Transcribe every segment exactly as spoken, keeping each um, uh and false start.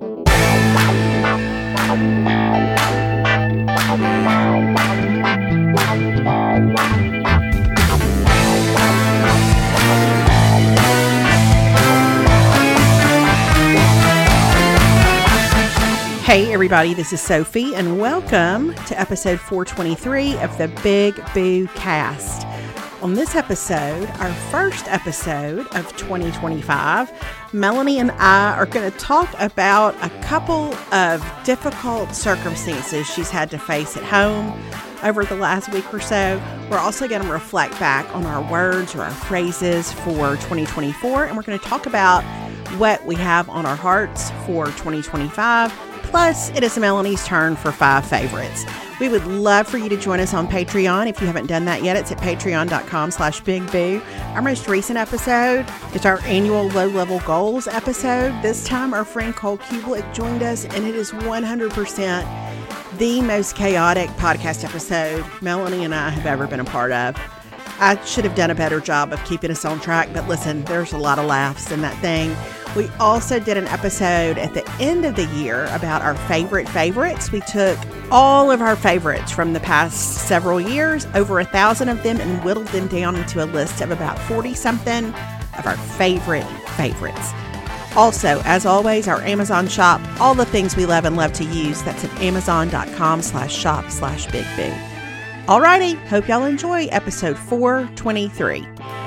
Hey everybody, this is Sophie, and welcome to episode four twenty-three of the Big Boo Cast. On this episode, our first episode of twenty twenty-five, Melanie and I are going to talk about a couple of difficult circumstances she's had to face at home over the last week or so. We're also going to reflect back on our words or our phrases for twenty twenty-four, and we're going to talk about what we have on our hearts for twenty twenty-five. Plus, it is Melanie's turn for five favorites. We would love for you to join us on Patreon. If you haven't done that yet, it's at patreon.com slash bigboo. Our most recent episode is our annual low-level goals episode. This time, our friend Cole Kubelik joined us, and it is one hundred percent the most chaotic podcast episode Melanie and I have ever been a part of. I should have done a better job of keeping us on track, but listen, there's a lot of laughs in that thing. We also did an episode at the end of the year about our favorite favorites. We took all of our favorites from the past several years, over a thousand of them, and whittled them down into a list of about forty-something of our favorite favorites. Also, as always, our Amazon shop, all the things we love and love to use, that's at amazon.com slash shop slash bigboo. Alrighty, hope y'all enjoy episode four twenty-three.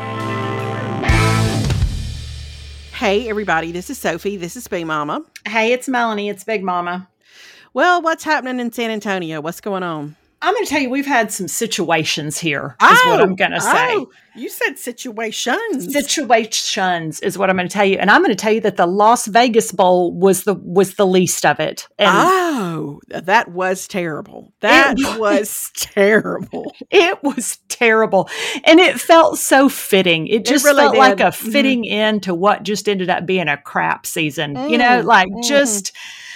Hey everybody, this is Sophie. This is Big Mama. Hey, it's Melanie. It's Big Mama. Well, what's happening in San Antonio? What's going on? I'm going to tell you, we've had some situations here, oh, is what I'm going to say. Oh, you said situations. Situations is what I'm going to tell you. And I'm going to tell you that the Las Vegas Bowl was the was the least of it. And oh, that was terrible. That it, was terrible. It was terrible. And it felt so fitting. It just it really felt did. like a fitting mm-hmm. in to what just ended up being a crap season. Mm-hmm. You know, like mm-hmm. just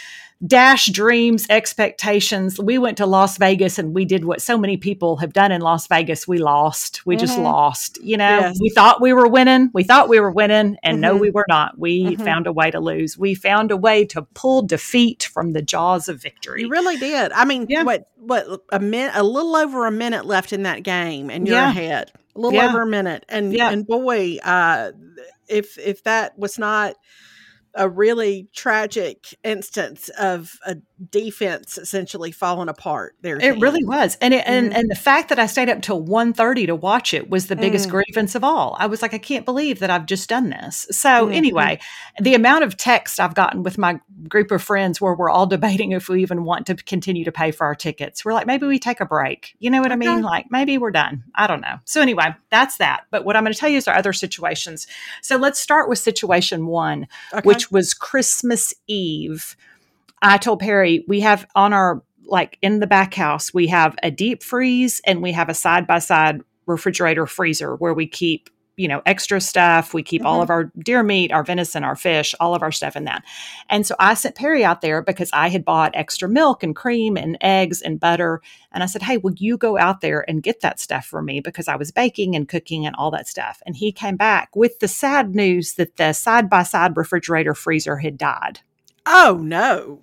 dash dreams, expectations. We went to Las Vegas and we did what so many people have done in Las Vegas. We lost. We mm-hmm. just lost. You know, yes. we thought we were winning. We thought we were winning. And mm-hmm. no, we were not. We mm-hmm. found a way to lose. We found a way to pull defeat from the jaws of victory. You really did. I mean, yeah. what, what, a minute, a little over a minute left in that game and you're yeah. ahead. A little yeah. over a minute. And, yeah. and boy, uh, if, if that was not a really tragic instance of a defense essentially falling apart there. It really was. And it, and, mm. and the fact that I stayed up till one thirty to watch it was the biggest mm. grievance of all. I was like, I can't believe that I've just done this. So mm-hmm. anyway, the amount of text I've gotten with my group of friends where we're all debating if we even want to continue to pay for our tickets. We're like, maybe we take a break. You know what okay. I mean? Like maybe we're done. I don't know. So anyway, that's that. But what I'm going to tell you is our other situations. So let's start with situation one, okay. which was Christmas Eve. I told Perry, we have on our, like in the back house, we have a deep freeze and we have a side-by-side refrigerator freezer where we keep, you know, extra stuff. We keep mm-hmm. all of our deer meat, our venison, our fish, all of our stuff in that. And so I sent Perry out there because I had bought extra milk and cream and eggs and butter. And I said, hey, will you go out there and get that stuff for me? Because I was baking and cooking and all that stuff. And he came back with the sad news that the side-by-side refrigerator freezer had died. Oh, no.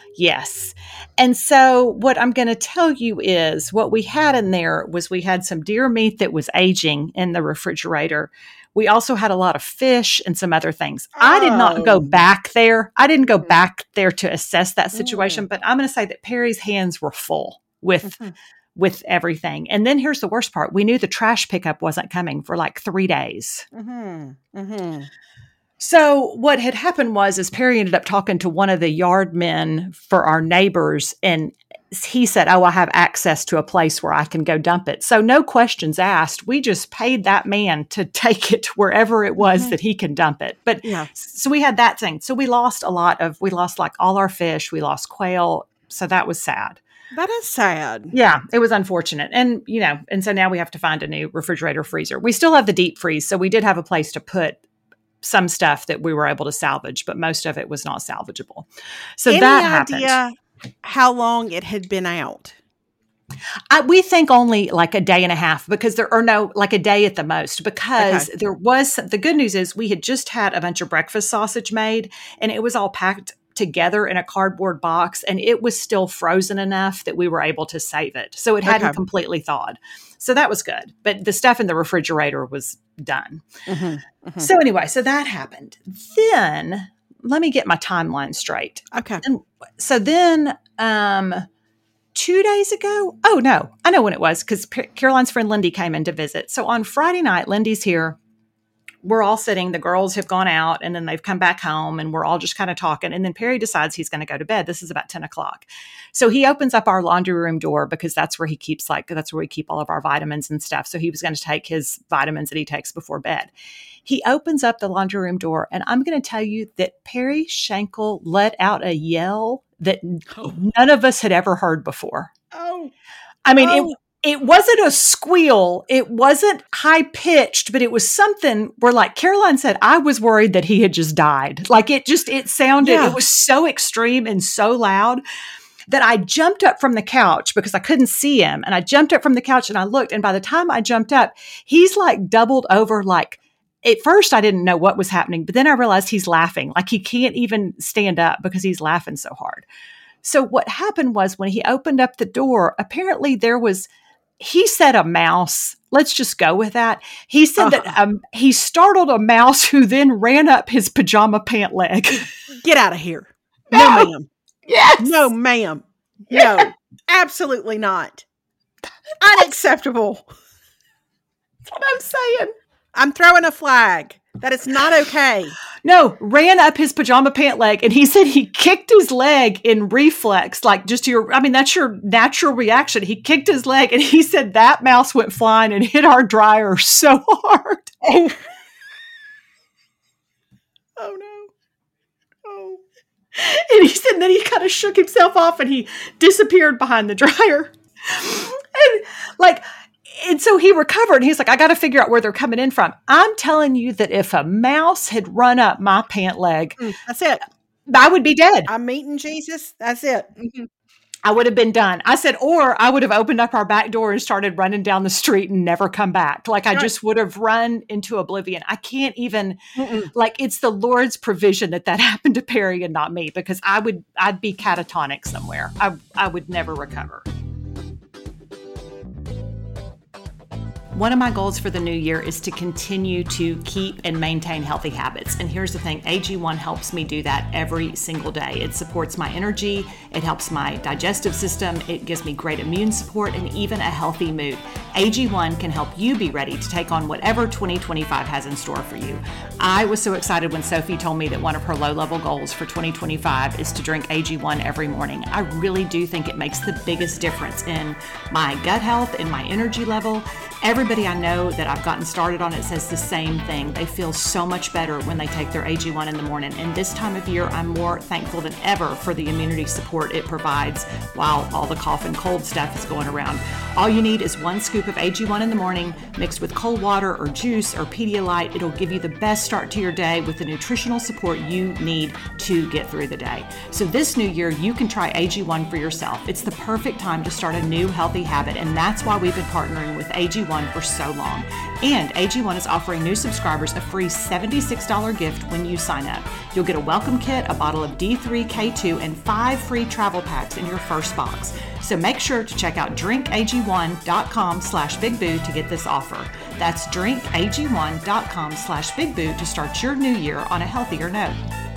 Yes. And so what I'm going to tell you is what we had in there was we had some deer meat that was aging in the refrigerator. We also had a lot of fish and some other things. Oh. I did not go back there. I didn't go mm-hmm. back there to assess that situation, mm-hmm. but I'm going to say that Perry's hands were full with mm-hmm. with everything. And then here's the worst part. We knew the trash pickup wasn't coming for like three days. Mm-hmm. Mm-hmm. So what had happened was, is Perry ended up talking to one of the yard men for our neighbors, and he said, oh, I have access to a place where I can go dump it. So no questions asked. We just paid that man to take it wherever it was mm-hmm. that he can dump it. But yeah. so we had that thing. So we lost a lot of, we lost like all our fish. We lost quail. So that was sad. That is sad. Yeah, it was unfortunate. And, you know, and so now we have to find a new refrigerator freezer. We still have the deep freeze. So we did have a place to put some stuff that we were able to salvage, but most of it was not salvageable. So Any that idea happened. How long it had been out? I, we think only like a day and a half because there are no, like a day at the most, because okay. there was, the good news is we had just had a bunch of breakfast sausage made and it was all packed together in a cardboard box, and it was still frozen enough that we were able to save it. So it hadn't Okay. completely thawed. So that was good. But the stuff in the refrigerator was done. Mm-hmm. Mm-hmm. So anyway, so that happened. Then let me get my timeline straight. Okay. And so then um, two days ago, oh no, I know when it was because P- Caroline's friend Lindy came in to visit. So on Friday night, Lindy's here. We're all sitting, the girls have gone out and then they've come back home and we're all just kind of talking. And then Perry decides he's going to go to bed. This is about ten o'clock. So he opens up our laundry room door because that's where he keeps like, that's where we keep all of our vitamins and stuff. So he was going to take his vitamins that he takes before bed. He opens up the laundry room door and I'm going to tell you that Perry Shankle let out a yell that Oh. none of us had ever heard before. Oh. I mean, Oh. it It wasn't a squeal. It wasn't high pitched, but it was something where, like Caroline said, I was worried that he had just died. Like it just, it sounded, Yeah. it was so extreme and so loud that I jumped up from the couch because I couldn't see him. And I jumped up from the couch and I looked. And by the time I jumped up, he's like doubled over. Like at first I didn't know what was happening, but then I realized he's laughing. Like he can't even stand up because he's laughing so hard. So what happened was when he opened up the door, apparently there was, he said a mouse. Let's just go with that. He said Uh-huh. that um, he startled a mouse who then ran up his pajama pant leg. Get out of here. No. No, ma'am. Yes. No, ma'am. Yes. No, absolutely not. Unacceptable. That's what I'm saying. I'm throwing a flag. That is not okay. No, ran up his pajama pant leg. And he said he kicked his leg in reflex, like just your, I mean, that's your natural reaction. He kicked his leg and he said that mouse went flying and hit our dryer so hard. Oh, oh no. Oh. And he said, and then he kind of shook himself off and he disappeared behind the dryer. And like, and so he recovered and he's like, I got to figure out where they're coming in from. I'm telling you that if a mouse had run up my pant leg, Mm, that's it. I would be dead. I'm meeting Jesus. That's it. Mhm. I would have been done. I said, or I would have opened up our back door and started running down the street and never come back. Like I Right. just would have run into oblivion. I can't even, Mm-mm. like, it's the Lord's provision that that happened to Perry and not me, because I would, I'd be catatonic somewhere. I, I would never recover. One of my goals for the new year is to continue to keep and maintain healthy habits. And here's the thing, A G one helps me do that every single day. It supports my energy, it helps my digestive system, it gives me great immune support, and even a healthy mood. A G one can help you be ready to take on whatever twenty twenty-five has in store for you. I was so excited when Sophie told me that one of her low-level goals for twenty twenty-five is to drink A G one every morning. I really do think it makes the biggest difference in my gut health, in my energy level. Everybody I know that I've gotten started on it says the same thing. They feel so much better when they take their A G one in the morning. And this time of year, I'm more thankful than ever for the immunity support it provides while all the cough and cold stuff is going around. All you need is one scoop of A G one in the morning mixed with cold water or juice or Pedialyte. It'll give you the best start to your day with the nutritional support you need to get through the day. So this new year, you can try A G one for yourself. It's the perfect time to start a new healthy habit, and that's why we've been partnering with A G one for so long. And A G one is offering new subscribers a free seventy-six dollars gift when you sign up. You'll get a welcome kit, a bottle of D three K two, and five free travel packs in your first box. So make sure to check out drink A G one dot com slash big boo to get this offer. That's drink A G one dot com slash big boo to start your new year on a healthier note.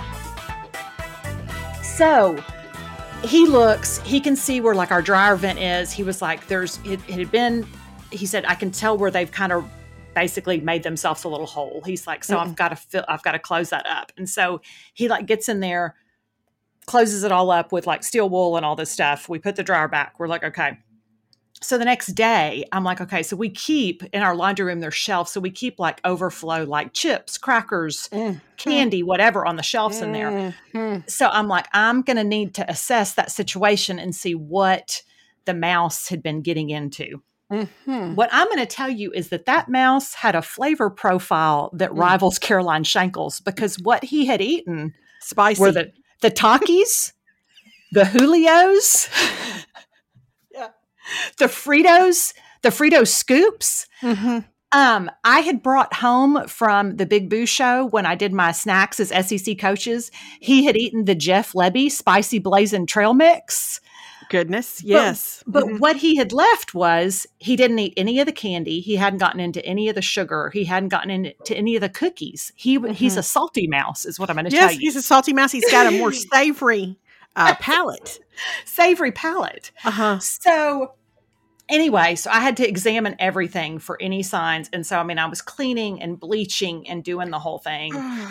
So he looks, he can see where like our dryer vent is. He was like, there's, it, it had been, he said, I can tell where they've kind of basically made themselves a little hole. He's like, so Mm-mm. I've got to fill, I've got to close that up. And so he like gets in there, closes it all up with like steel wool and all this stuff. We put the dryer back. We're like, okay. So the next day I'm like, okay, so we keep in our laundry room, there's shelves. So we keep like overflow, like chips, crackers, Mm. candy, whatever on the shelves in there. Mhm. So I'm like, I'm going to need to assess that situation and see what the mouse had been getting into. Mhm. What I'm going to tell you is that that mouse had a flavor profile that Mm. rivals Caroline Shankle's, because what he had eaten Spicy. were the, the Takis, the Julios, Yeah. the Fritos, the Frito scoops. Mhm. Um, I had brought home from the Big Boo show when I did my snacks as S E C coaches. He had eaten the Jeff Lebby spicy blazing trail mix. Goodness, yes. But, but mm-hmm. what he had left was he didn't eat any of the candy. He hadn't gotten into any of the sugar. He hadn't gotten into any of the cookies. He mm-hmm. He's a salty mouse is what I'm going to yes, tell you. Yes, he's a salty mouse. He's got a more savory uh, palate. Savory palate. Uh-huh. So anyway, so I had to examine everything for any signs. And so, I mean, I was cleaning and bleaching and doing the whole thing.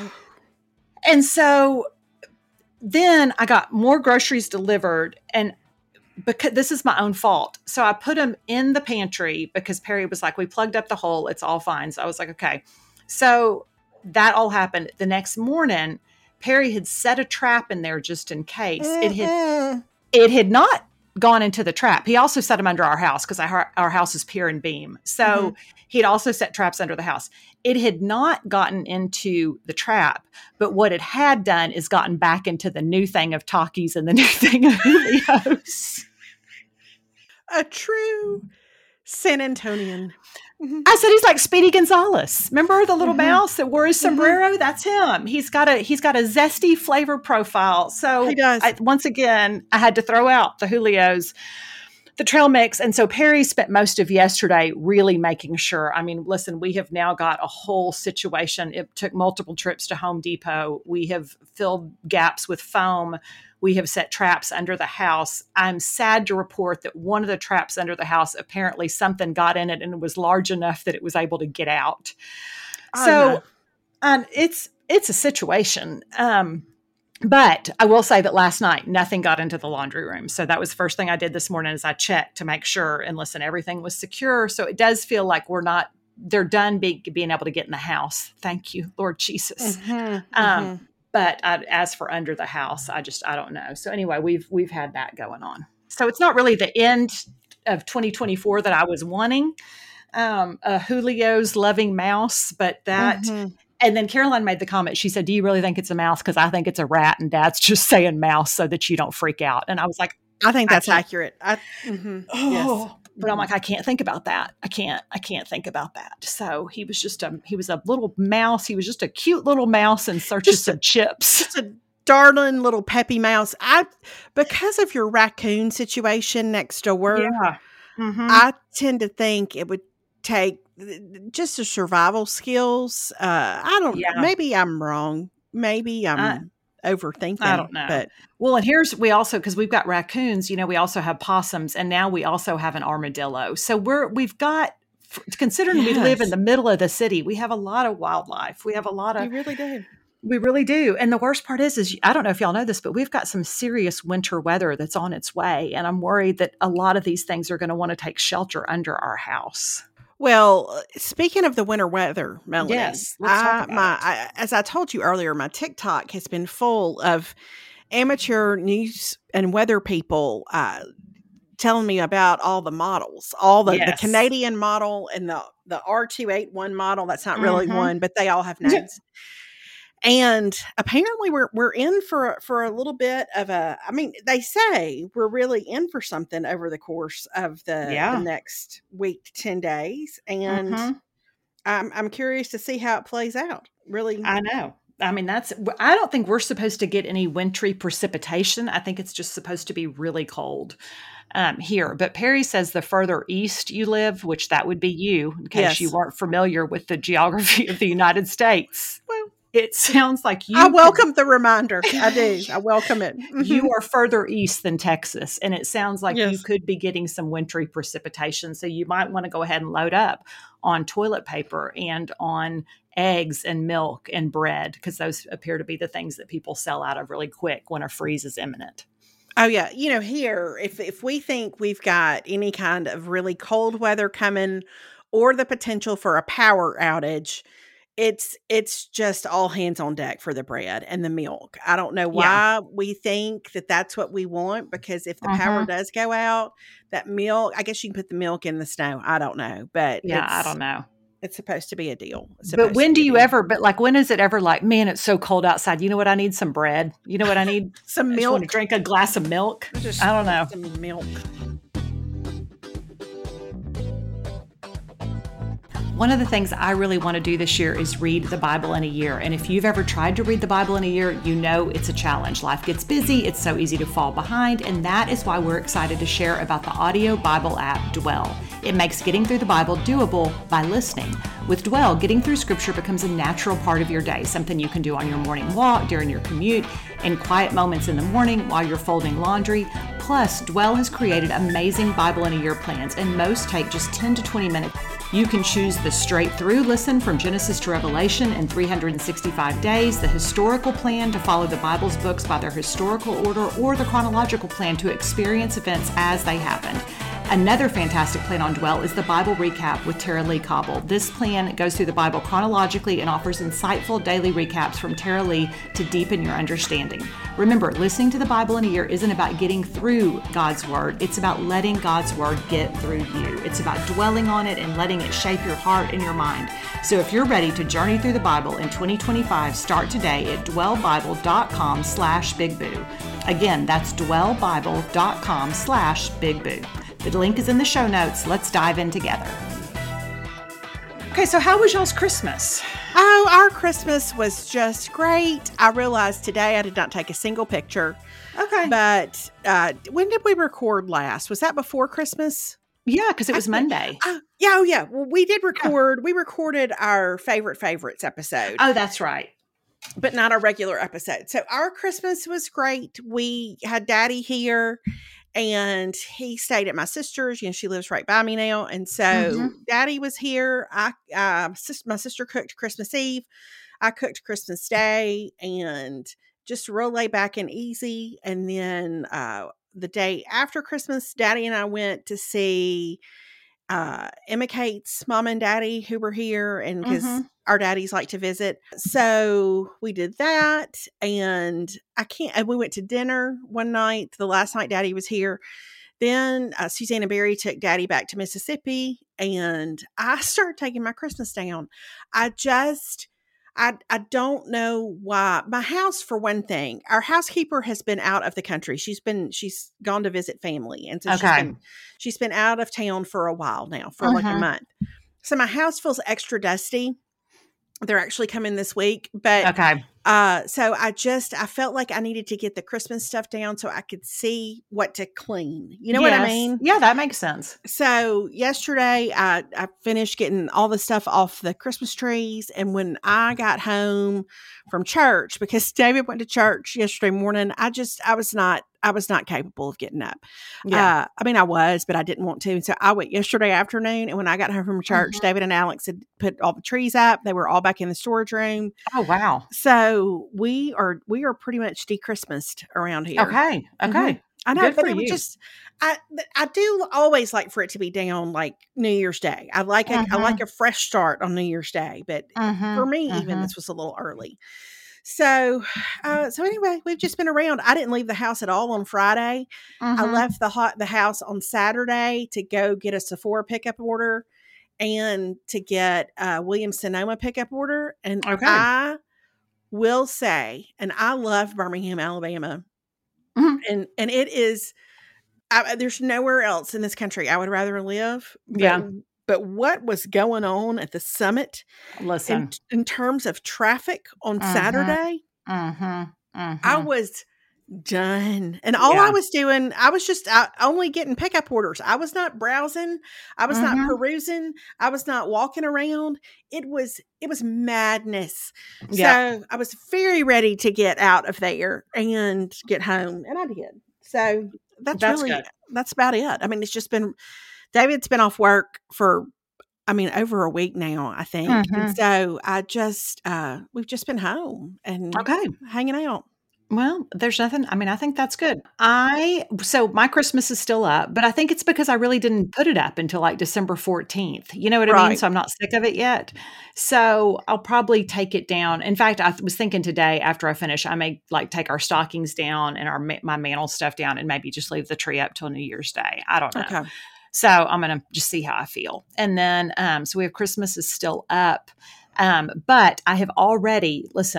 And so then I got more groceries delivered, and because this is my own fault. So I put them in the pantry because Perry was like, we plugged up the hole. It's all fine. So I was like, okay. So that all happened. The next morning, Perry had set a trap in there just in case. Mm-hmm. It had, it had not gone into the trap. He also set them under our house because our, our house is pier and beam. So mm-hmm. he'd also set traps under the house. It had not gotten into the trap, but what it had done is gotten back into the new thing of Takis and the new thing of Julio's. A true San Antonian. Mm-hmm. I said he's like Speedy Gonzalez. Remember the little mm-hmm. mouse that wore his sombrero? Mm-hmm. That's him. He's got a he's got a zesty flavor profile. So he does. I, once again, I had to throw out the Julio's, the trail mix. And so Perry spent most of yesterday really making sure. I mean, listen, we have now got a whole situation. It took multiple trips to Home Depot. We have filled gaps with foam. We have set traps under the house. I'm sad to report that one of the traps under the house, apparently something got in it and it was large enough that it was able to get out. Oh, so no. um, it's it's a situation. Um, but I will say that last night, nothing got into the laundry room. So that was the first thing I did this morning is I checked to make sure and listen, everything was secure. So it does feel like we're not, they're done be, being able to get in the house. Thank you, Lord Jesus. Mm-hmm, um, mm-hmm. But I, as for under the house, I just, I don't know. So anyway, we've, we've had that going on. So it's not really the end of twenty twenty-four that I was wanting, um, a Julio's loving mouse, but that, mm-hmm. and then Caroline made the comment. She said, do you really think it's a mouse? Cause I think it's a rat and Dad's just saying mouse so that you don't freak out. And I was like, I think that's I accurate. I, mm-hmm. oh, yes. But I'm like, I can't think about that. I can't, I can't think about that. So he was just a, he was a little mouse. He was just a cute little mouse in search just of some a, chips. Just a darling little peppy mouse. I, because of your raccoon situation next door, yeah. mm-hmm. I tend to think it would take just the survival skills. Uh, I don't yeah. maybe I'm wrong. Maybe I'm uh, overthinking. I don't know. But well, and here's, we also, cause we've got raccoons, you know, we also have possums and now we also have an armadillo. So we're, we've got, considering yes. we live in the middle of the city, we have a lot of wildlife. We have a lot of, we really do. We really do. And the worst part is, is I don't know if y'all know this, but we've got some serious winter weather that's on its way. And I'm worried that a lot of these things are going to want to take shelter under our house. Well, speaking of the winter weather, Melanie, yes, I, my, I, as I told you earlier, my TikTok has been full of amateur news and weather people uh, telling me about all the models, all the, yes. the Canadian model and the, the R two eighty-one model. That's not really mm-hmm. one, but they all have names. And apparently we're we're in for for a little bit of a, I mean, they say we're really in for something over the course of the, yeah. the next week to ten days. And mm-hmm. I'm I'm curious to see how it plays out. Really. I know. I mean, that's, I don't think we're supposed to get any wintry precipitation. I think it's just supposed to be really cold um, here. But Perry says the further east you live, which that would be you, in case yes. you weren't familiar with the geography of the United States. Well, it sounds like you. I welcome could, the reminder. I do. I welcome it. Mm-hmm. You are further east than Texas. And it sounds like yes. you could be getting some wintry precipitation. So you might want to go ahead and load up on toilet paper and on eggs and milk and bread, because those appear to be the things that people sell out of really quick when a freeze is imminent. Oh, yeah. You know, here, if if we think we've got any kind of really cold weather coming or the potential for a power outage, It's it's just all hands on deck for the bread and the milk. I don't know why yeah. we think that that's what we want, because if the uh-huh. power does go out, that milk, I guess you can put the milk in the snow. I don't know, but yeah, I don't know. It's supposed to be a deal. But when do you ever, but like, when is it ever like, man, it's so cold outside. You know what? I need some bread. You know what I need? Some I milk. Just want to drink a glass of milk. Just I don't know. Some milk. One of the things I really want to do this year is read the Bible in a year. And if you've ever tried to read the Bible in a year, you know it's a challenge. Life gets busy. It's so easy to fall behind. And that is why we're excited to share about the audio Bible app, Dwell. It makes getting through the Bible doable by listening. With Dwell, getting through Scripture becomes a natural part of your day, something you can do on your morning walk, during your commute, in quiet moments in the morning while you're folding laundry. Plus, Dwell has created amazing Bible in a year plans, and most take just ten to twenty minutes. You can choose the straight-through listen from Genesis to Revelation in three hundred sixty-five days, the historical plan to follow the Bible's books by their historical order, or the chronological plan to experience events as they happened. Another fantastic plan on Dwell is the Bible Recap with Tara Lee Cobble. This plan goes through the Bible chronologically and offers insightful daily recaps from Tara Lee to deepen your understanding. Remember, listening to the Bible in a year isn't about getting through God's Word. It's about letting God's Word get through you. It's about dwelling on it and letting it shape your heart and your mind. So if you're ready to journey through the Bible in twenty twenty-five, start today at dwellbible.com slash bigboo. Again, that's dwellbible.com slash bigboo. The link is in the show notes. Let's dive in together. Okay, so how was y'all's Christmas? Oh, our Christmas was just great. I realized today I did not take a single picture. Okay. But uh, when did we record last? Was that before Christmas? Yeah, because it was Monday. Uh, yeah, oh yeah. Well, we did record. Yeah. We recorded our favorite favorites episode. Oh, that's right. But not our regular episode. So our Christmas was great. We had Daddy here. And he stayed at my sister's. You know, she lives right by me now. And so mm-hmm. Daddy was here. I, uh, sis- my sister cooked Christmas Eve. I cooked Christmas Day, and just real laid back and easy. And then uh, the day after Christmas, Daddy and I went to see uh, Emma Kate's mom and daddy who were here, and because mm-hmm. our daddies like to visit. So we did that, and I can't, and we went to dinner one night, the last night Daddy was here. Then uh, Susanna Berry took Daddy back to Mississippi, and I started taking my Christmas down. I just, I, I don't know why. My house, for one thing, our housekeeper has been out of the country. She's been, she's gone to visit family. And so okay. she's been, she's been out of town for a while now, for uh-huh. like a month. So my house feels extra dusty. They're actually coming this week, but okay. Uh, so I just, I felt like I needed to get the Christmas stuff down so I could see what to clean. You know yes. what I mean? Yeah, that makes sense. So yesterday I, I finished getting all the stuff off the Christmas trees. And when I got home from church, because David went to church yesterday morning, I just, I was not, I was not capable of getting up. Yeah. Uh, I mean, I was, but I didn't want to. And so I went yesterday afternoon, and when I got home from church, mm-hmm. David and Alex had put all the trees up. They were all back in the storage room. Oh, wow. So we are, we are pretty much de-Christmased around here. Okay. Okay. Mm-hmm. I know, Good but it would just, I, I do always like for it to be down like New Year's Day. I like a, mm-hmm. I like a fresh start on New Year's Day, but mm-hmm. for me, mm-hmm. even this was a little early. So, uh, so anyway, we've just been around. I didn't leave the house at all on Friday. Mm-hmm. I left the hot, the house on Saturday to go get a Sephora pickup order and to get a Williams Sonoma pickup order. And okay. I will say, and I love Birmingham, Alabama. Mm-hmm. And, and it is, I, there's nowhere else in this country I would rather live. But, yeah. But what was going on at the summit Listen. in, in terms of traffic on mm-hmm. Saturday, mm-hmm. Mm-hmm. I was done. And all yeah. I was doing, I was just I, only getting pickup orders. I was not browsing. I was mm-hmm. not perusing. I was not walking around. It was, it was madness. Yeah. So I was very ready to get out of there and get home. And I did. So that's, that's really, good. That's about it. I mean, it's just been, David's been off work for, I mean, over a week now, I think. Mm-hmm. And so I just, uh, we've just been home and okay. hanging out. Well, there's nothing, I mean, I think that's good. I, so my Christmas is still up, but I think it's because I really didn't put it up until like December fourteenth. You know what right. I mean? So I'm not sick of it yet. So I'll probably take it down. In fact, I was thinking today after I finish, I may like take our stockings down and our, my mantle stuff down and maybe just leave the tree up till New Year's Day. I don't know. Okay. So I'm going to just see how I feel. And then, um, so we have Christmas is still up. Um, but I have already, listen,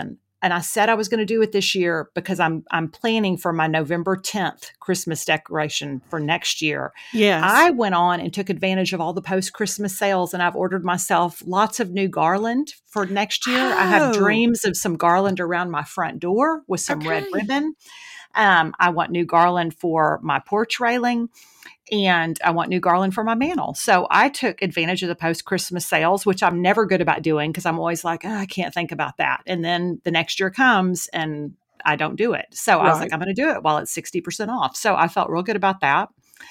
and I said I was going to do it this year because I'm I'm planning for my November tenth Christmas decoration for next year. Yes. I went on and took advantage of all the post-Christmas sales, and I've ordered myself lots of new garland for next year. Oh. I have dreams of some garland around my front door with some Okay. red ribbon. Um, I want new garland for my porch railing. And I want new garland for my mantle. So I took advantage of the post-Christmas sales, which I'm never good about doing because I'm always like, oh, I can't think about that. And then the next year comes and I don't do it. So I was Right. like, I'm going to do it while it's sixty percent off. So I felt real good about that.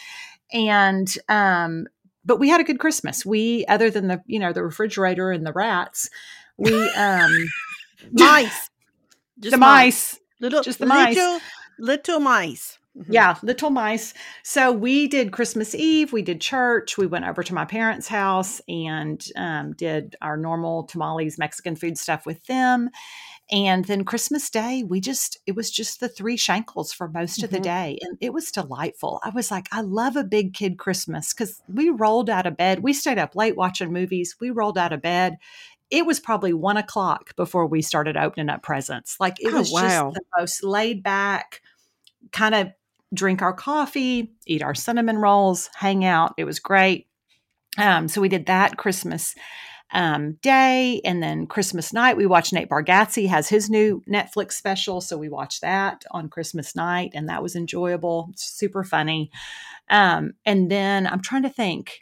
And, um, but we had a good Christmas. We, other than the, you know, the refrigerator and the rats, we, um, Mice. Just the mice, Little, just the mice. little, little mice. Mhm. Yeah, little mice. So we did Christmas Eve. We did church. We went over to my parents' house and um, did our normal tamales, Mexican food stuff with them. And then Christmas Day, we just, it was just the three Shankles for most of the Mhm. day. And it was delightful. I was like, I love a big kid Christmas because we rolled out of bed. We stayed up late watching movies. We rolled out of bed. It was probably one o'clock before we started opening up presents. Like it Oh, was wow. just the most laid back, kind of drink our coffee, eat our cinnamon rolls, hang out. It was great. Um, so we did that Christmas um, Day, and then Christmas night we watched Nate Bargatze has his new Netflix special, so we watched that on Christmas night, and that was enjoyable, super funny. Um, and then I'm trying to think.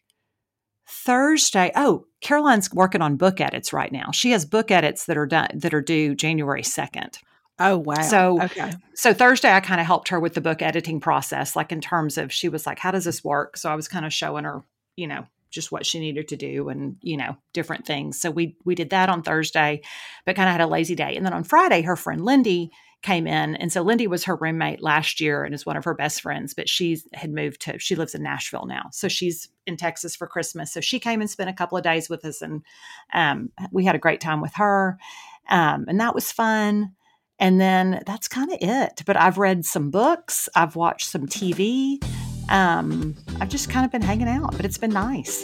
Thursday, oh, Caroline's working on book edits right now. She has book edits that are done that are due January second. Oh, wow. So, okay. so Thursday, I kind of helped her with the book editing process, like in terms of, she was like, how does this work? So I was kind of showing her, you know, just what she needed to do and, you know, different things. So we, we did that on Thursday, but kind of had a lazy day. And then on Friday, her friend Lindy came in. And so Lindy was her roommate last year and is one of her best friends, but she's had moved to, she lives in Nashville now. So she's in Texas for Christmas. So she came and spent a couple of days with us, and um, we had a great time with her. Um, and that was fun. And then that's kind of it. But I've read some books. I've watched some T V. Um, I've just kind of been hanging out, but it's been nice.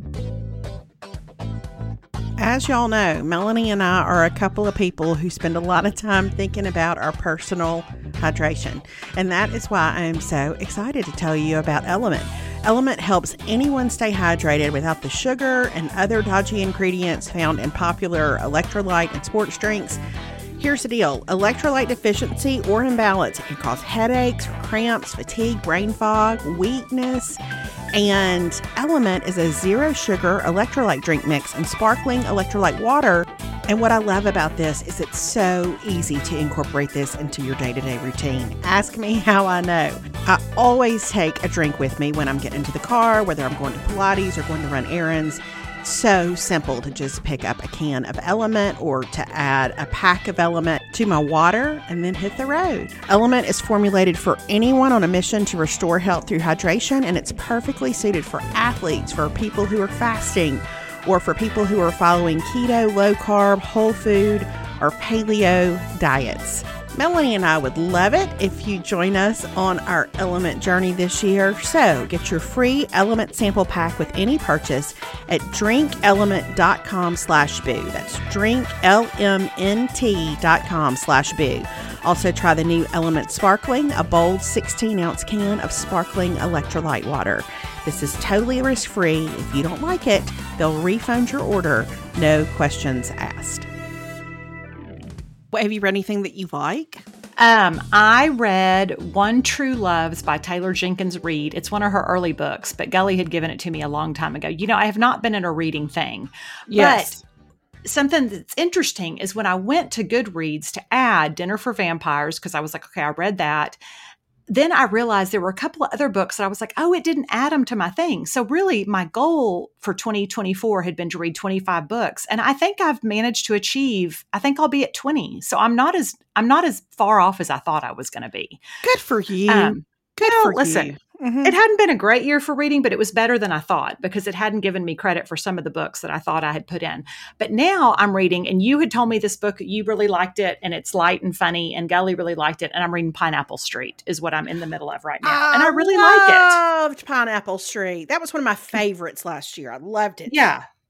As y'all know, Melanie and I are a couple of people who spend a lot of time thinking about our personal hydration. And that is why I am so excited to tell you about Element. Element helps anyone stay hydrated without the sugar and other dodgy ingredients found in popular electrolyte and sports drinks. Here's the deal. Electrolyte deficiency or imbalance can cause headaches, cramps, fatigue, brain fog, weakness. And Element is a zero sugar electrolyte drink mix and sparkling electrolyte water. And what I love about this is it's so easy to incorporate this into your day-to-day routine. Ask me how I know. I always take a drink with me when I'm getting into the car, whether I'm going to Pilates or going to run errands. So simple to just pick up a can of Element or to add a pack of Element to my water and then hit the road. Element is formulated for anyone on a mission to restore health through hydration, and it's perfectly suited for athletes, for people who are fasting, or for people who are following keto, low carb, whole food, or paleo diets. Melanie and I would love it if you join us on our Element journey this year. So get your free Element sample pack with any purchase at drinkelement.com slash boo. That's drinklmnt.com slash boo. Also try the new Element Sparkling, a bold sixteen ounce can of sparkling electrolyte water. This is totally risk-free. If you don't like it, they'll refund your order. No questions asked. Have you read anything that you like? Um, I read One True Loves by Taylor Jenkins Reid. It's one of her early books, but Gully had given it to me a long time ago. You know, I have not been in a reading thing. Yes. But something that's interesting is when I went to Goodreads to add Dinner for Vampires, because I was like, okay, I read that. Then I realized there were a couple of other books that I was like, oh, it didn't add them to my thing. So really my goal for twenty twenty-four had been to read twenty-five books. And I think I've managed to achieve, I think I'll be at twenty. So I'm not as, I'm not as far off as I thought I was going to be. Good for you. Um, Good well, for listen, you. Mm-hmm. It hadn't been a great year for reading, but it was better than I thought because it hadn't given me credit for some of the books that I thought I had put in. But now I'm reading, and you had told me this book, you really liked it, and it's light and funny, and Gully really liked it, and I'm reading Pineapple Street is what I'm in the middle of right now. I and I really like it. loved Pineapple Street. That was one of my favorites last year. I loved it. Yeah.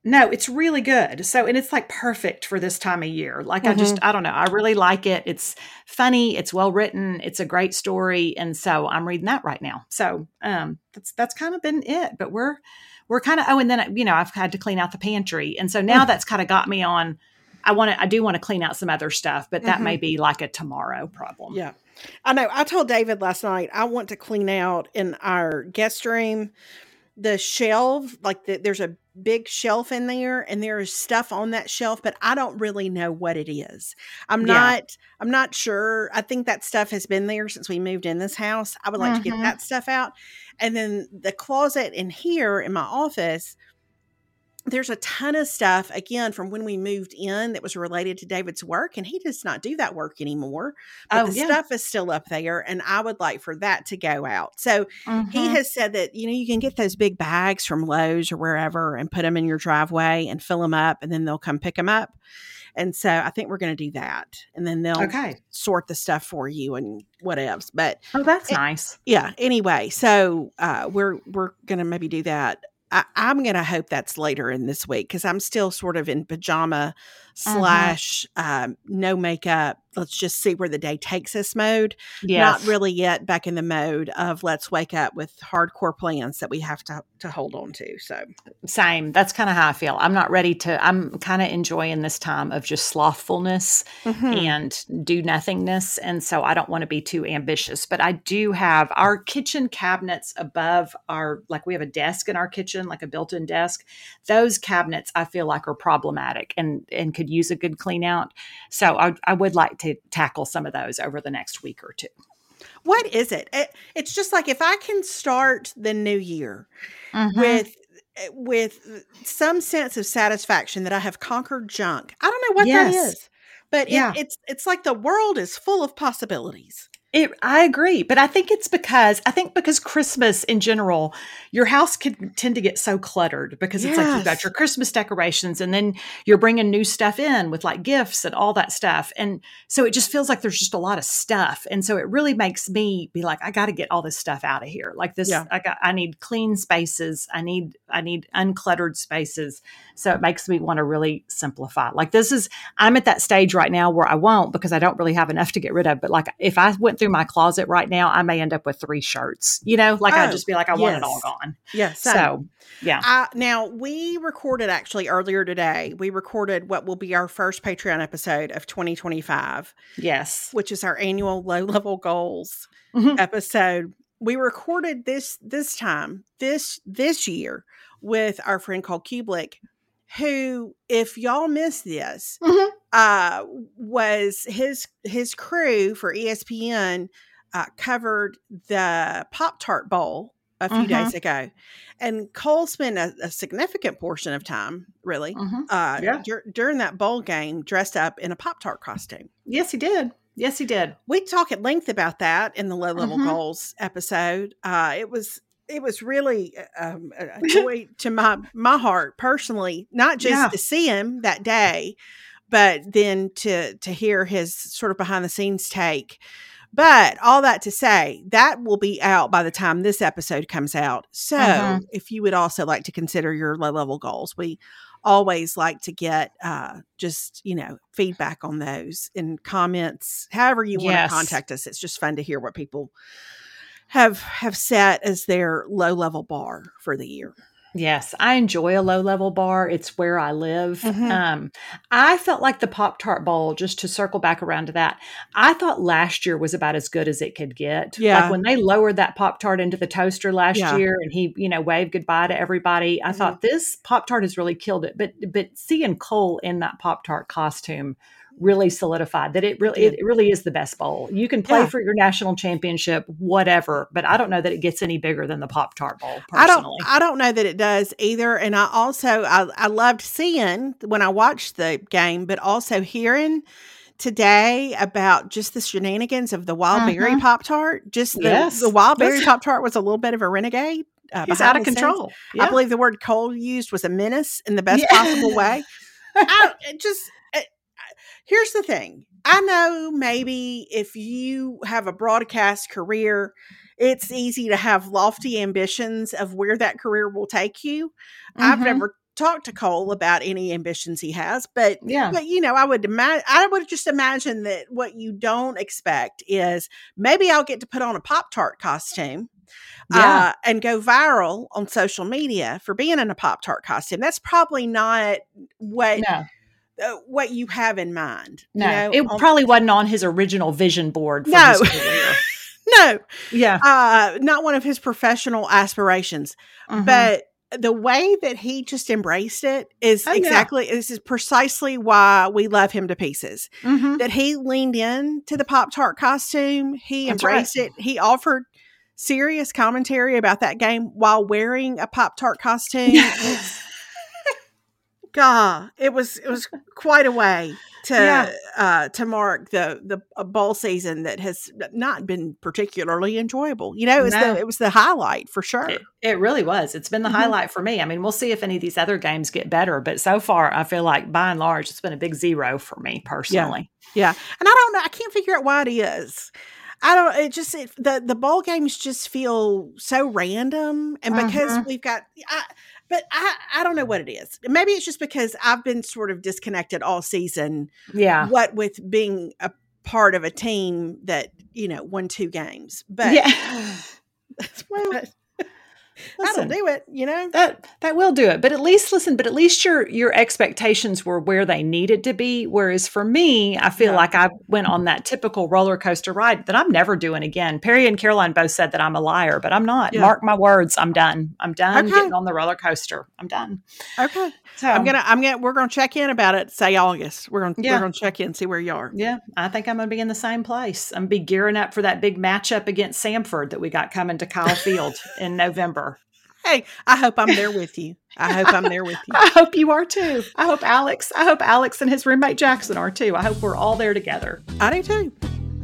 No, it's really good. So, and it's like perfect for this time of year. Like, I just, Mm-hmm. I don't know. I really like it. It's funny. It's well written. It's a great story. And so I'm reading that right now. So, um, that's, that's kind of been it, but we're, we're kind of, oh, and then, you know, I've had to clean out the pantry. And so now that's kind of got me on, I want to, I do want to clean out some other stuff, but that Mm-hmm. may be like a tomorrow problem. Yeah. I know. I told David last night, I want to clean out in our guest room the shelf, like the, there's a big shelf in there and there is stuff on that shelf, but I don't really know what it is. I'm Yeah. not, I'm not sure. I think that stuff has been there since we moved in this house. I would like to get Mhm. that stuff out. And then the closet in here in my office, there's a ton of stuff, again, from when we moved in that was related to David's work, and he does not do that work anymore. But Oh, the yeah. stuff is still up there, and I would like for that to go out. So he Mhm. has said that, you know, you can get those big bags from Lowe's or wherever and put them in your driveway and fill them up, and then they'll come pick them up. And so I think we're going to do that. And then they'll Okay. sort the stuff for you and whatevs. But Oh, that's it- nice. yeah, anyway, so uh, we're we're going to maybe do that. I, I'm going to hope that's later in this week because I'm still sort of in pajama slash um, no makeup. Let's just see where the day takes us mode. Yes. Not really yet back in the mode of let's wake up with hardcore plans that we have to to hold on to. So Same. That's kind of how I feel. I'm not ready to, I'm kind of enjoying this time of just slothfulness mhm. and do nothingness. And so I don't want to be too ambitious, but I do have our kitchen cabinets above our, like we have a desk in our kitchen, like a built-in desk. Those cabinets I feel like are problematic and, and could use a good clean out. So I, I would like to tackle some of those over the next week or two. What is it? it? It's just like if I can start the new year Mhm. with with some sense of satisfaction that I have conquered junk. I don't know what Yes. that is, but it, Yeah. it's it's like the world is full of possibilities. It, I agree, but I think it's because I think because Christmas in general, your house can tend to get so cluttered because it's like you've got Yes. your Christmas decorations and then you're bringing new stuff in with like gifts and all that stuff, and so it just feels like there's just a lot of stuff, and so it really makes me be like, I got to get all this stuff out of here. Like this, Yeah. I got, I need clean spaces, I need, I need uncluttered spaces. So it makes me want to really simplify. Like this is, I'm at that stage right now where I won't because I don't really have enough to get rid of. But like if I went through my closet right now, I may end up with three shirts, you know, like I'd Oh, just be like, I want it all yes. gone. Yes. same. So yeah. Uh, now, we recorded actually earlier today, we recorded what will be our first Patreon episode of twenty twenty-five, Yes. which is our annual low level goals Mhm. episode. We recorded this this time, this this year with our friend called Kubelik, who, if y'all missed this, Mhm. uh, was his his crew for E S P N uh, covered the Pop-Tart Bowl a few Mhm. days ago. And Cole spent a, a significant portion of time, really, Mhm. uh, Yeah. dur- during that bowl game dressed up in a Pop-Tart costume. Yes, he did. Yes, he did. We talk at length about that in the low level Mhm. goals episode. Uh, it was it was really um, a a joy to my my heart personally, not just Yeah. to see him that day, but then to to hear his sort of behind the scenes take. But all that to say, that will be out by the time this episode comes out. So Mhm. if you would also like to consider your low level goals, we always like to get uh, just, you know, feedback on those in comments, however you want to Yes. contact us. It's just fun to hear what people have have set as their low level bar for the year. Yes, I enjoy a low level bar. It's where I live. Mhm. Um, I felt like the Pop Tart Bowl, just to circle back around to that, I thought last year was about as good as it could get. Yeah. Like when they lowered that Pop Tart into the toaster last Yeah. year and he, you know, waved goodbye to everybody, I Mhm. thought this Pop Tart has really killed it. But but seeing Cole in that Pop Tart costume really solidified that it really It it really is the best bowl. You can play Yeah. for your national championship, whatever, but I don't know that it gets any bigger than the Pop Tart Bowl I don't personally. I don't know that it does either. And I also I, I loved seeing when I watched the game, but also hearing today about just the shenanigans of the wild berry Mhm. Pop Tart. Just the, Yes. the wild berry Yes. Pop Tart was a little bit of a renegade. Uh, He's behind out of the scenes. control. I Yeah. believe the word Cole used was a menace in the best Yeah. possible way. I it just it, here's the thing. I know maybe if you have a broadcast career, it's easy to have lofty ambitions of where that career will take you. I've Mhm. never talk to Cole about any ambitions he has, but Yeah. but you know, I would imagine I would just imagine that what you don't expect is maybe I'll get to put on a Pop-Tart costume. Yeah. Uh, and go viral on social media for being in a Pop-Tart costume. That's probably not what No. uh, what you have in mind. No. You know, It on, probably wasn't on his original vision board for No. his career. no, Yeah. uh, not one of his professional aspirations. Mhm. But the way that he just embraced it is Oh, yeah. exactly, this is precisely why we love him to pieces. Mhm. That he leaned in to the Pop-Tart costume. He That's embraced right. it. He offered serious commentary about that game while wearing a Pop-Tart costume. It's, God, it was it was quite a way to Yeah. uh, to mark the the a bowl season that has not been particularly enjoyable. You know, it was No. the it was the highlight for sure. It, it really was. It's been the Mhm. highlight for me. I mean, we'll see if any of these other games get better, but so far, I feel like by and large, it's been a big zero for me personally. Yeah, and I don't know. I can't figure out why it is. I don't. It just it, the the bowl games just feel so random, and because Mhm. we've got, I, but I I don't know what it is. Maybe it's just because I've been sort of disconnected all season. Yeah. What with being a part of a team that you know won two games, but Yeah. well, But that'll listen, do it. You know. that that will do it. But at least listen, but at least your your expectations were where they needed to be. Whereas for me, I feel Yeah. like I went on that typical roller coaster ride that I'm never doing again. Perry and Caroline both said that I'm a liar, but I'm not. Yeah. Mark my words, I'm done. I'm done Okay. getting on the roller coaster. I'm done. Okay. So I'm gonna I'm gonna we're gonna check in about it. Say August. We're gonna Yeah. we're gonna check in, see where you are. Yeah, I think I'm going to be in the same place. I'm going to be gearing up for that big matchup against Samford that we got coming to Kyle Field in November. Hey, I hope I'm there with you. I hope I'm there with you. I hope you are too. I hope Alex, I hope Alex and his roommate Jackson are too. I hope we're all there together. I do too.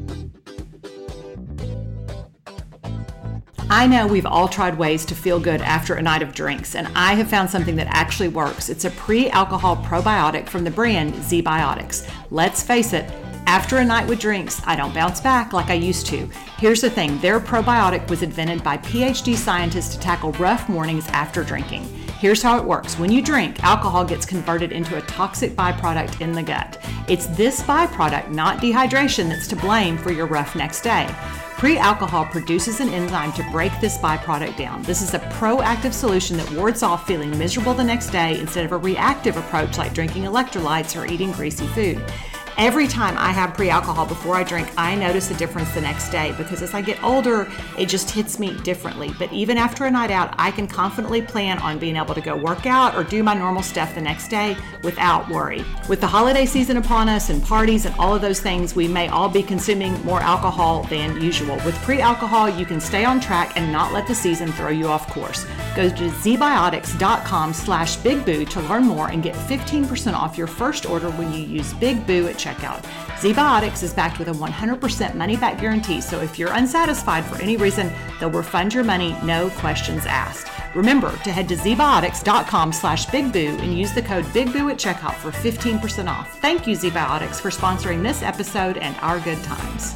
I know we've all tried ways to feel good after a night of drinks, and I have found something that actually works. It's a pre-alcohol probiotic from the brand ZBiotics. Let's face it, after a night with drinks, I don't bounce back like I used to. Here's the thing, their probiotic was invented by P H D scientists to tackle rough mornings after drinking. Here's how it works. When you drink, alcohol gets converted into a toxic byproduct in the gut. It's this byproduct, not dehydration, that's to blame for your rough next day. Pre-alcohol produces an enzyme to break this byproduct down. This is a proactive solution that wards off feeling miserable the next day instead of a reactive approach like drinking electrolytes or eating greasy food. Every time I have pre-alcohol before I drink, I notice a difference the next day because as I get older, it just hits me differently. But even after a night out, I can confidently plan on being able to go work out or do my normal stuff the next day without worry. With the holiday season upon us and parties and all of those things, we may all be consuming more alcohol than usual. With pre-alcohol, you can stay on track and not let the season throw you off course. Go to zbiotics.com slash bigboo to learn more and get fifteen percent off your first order when you use Big Boo at checkout. ZBiotics is backed with a one hundred percent money-back guarantee, so if you're unsatisfied for any reason, they'll refund your money, no questions asked. Remember to head to zbiotics.com slash bigboo and use the code bigboo at checkout for fifteen percent off. Thank you, ZBiotics, for sponsoring this episode and our good times.